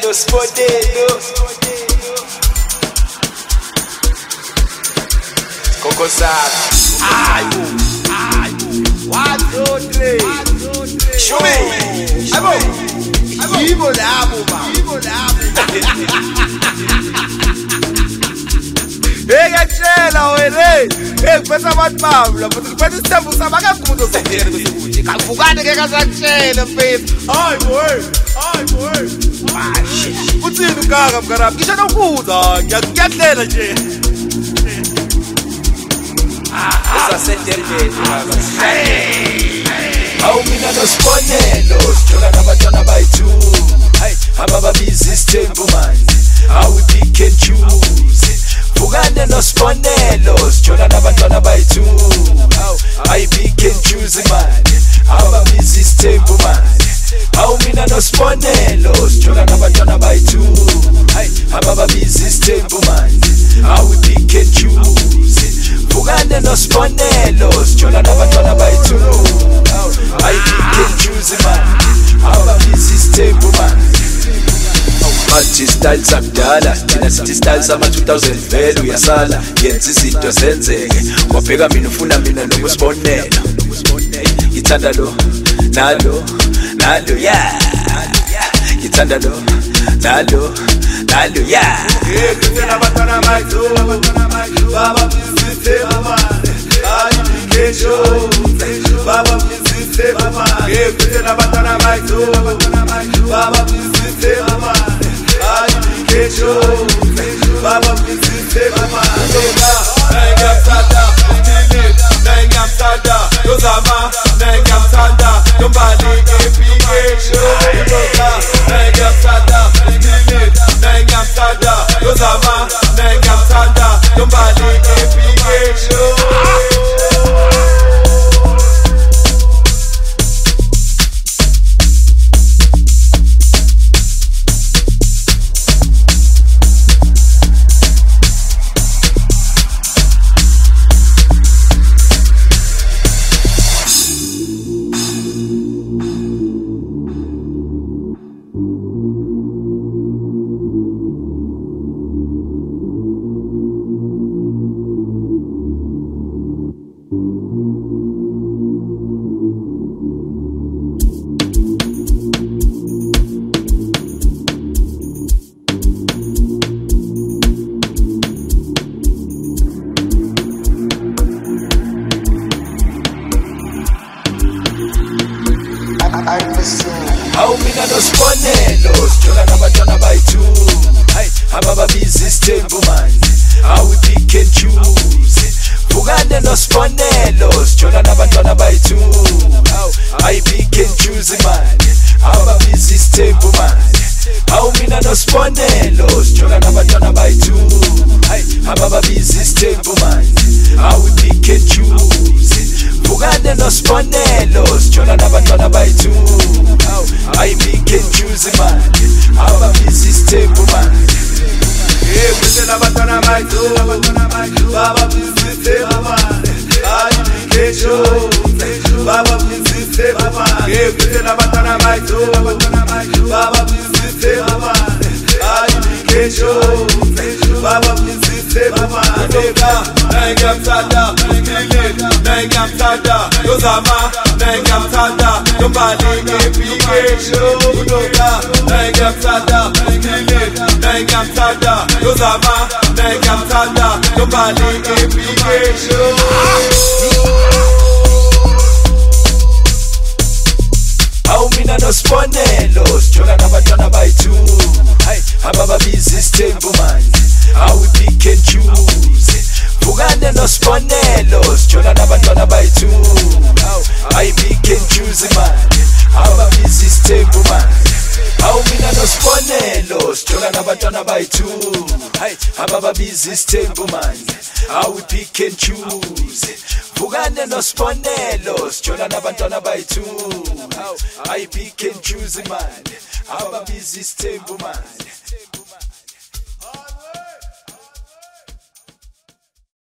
spodelo. Coco Sara. Ai, 1, 2, 3. Show me. Ibo labo ba. Ngiyakutshela wena ngiphethe abantu bami lapho ngiphethe isithembu sami akekho umuntu ozongena ukuthi kavukane ke kasakutshela mfethu hayi boy uthini ukaka mkaraphi ngisho nokuza ngiyakutlela nje usasedelbeni baba awu mina nosibonelo sithola nabantwana bayithu hayi abababiza isithembu manje awu pick and choose Bugande no sponelo, sithola nabantwana bayithu I pick and choose man, ababiza isithembu man Awu mina no sponelo, sithola nabantwana bayithu abababiza isithembu man Awu pick and choose Bugande no sponelo, sithola nabantwana bayithu I pick and choose man, ababiza isithembu man Manje style sakudala thina sithi style sama 2000 vele uyasala yenza izinto zenzeke wabheka mina ufuna mina nokusibonela ngithanda lo nalo yeah ngithanda lo nalo yeah ngithanda abantwana bayithu baba bisise mama ayikejo baba bisise mama ngithanda abantwana bayithu baba bisise mama Baba bisise mama Nengamthanda Nengamthanda Yozama Nengamthanda Yombali epikesho Nengamthanda Nengamthanda Yozama Nengamthanda Yombali epikesho Awu mina nosibonelo sithola nabantwana bayithu abababiza isithembu manje awu pick and choose Bugande nosibonelo sithola nabantwana bayithu I pick and choose manje abababiza isithembu manje awu mina nosibonelo sithola nabantwana bayithu abababiza isithembu manje awu pick and choose Bugande nosibonelo sithola nabantwana bayithu I pick and choose man ababiza isithembu man ngithanda abantwana bayithu baba biza isithembu man I pick and choose baba biza isithembu man ngithanda abantwana bayithu baba biza isithembu man I pick and choose baba biza isithembu man Nengamthanda Nengamthanda Yozama Nengamthanda Yombali epikesho Nengamthanda Nengamthanda Yozama Nengamthanda Yombali epikesho Awu mina nosibonelo sithola nabantwana bayithu abababiza isithembu manje awu pick and choose Bugande nosibonelo sithola nabantwana bayithu I pick and choose manje ababiza isithembu manje awu mina nosibonelo sithola nabantwana bayithu abababiza isithembu manje awu pick and choose Bugande nosibonelo sithola nabantwana bayithu I pick and choose manje ababiza isithembu manje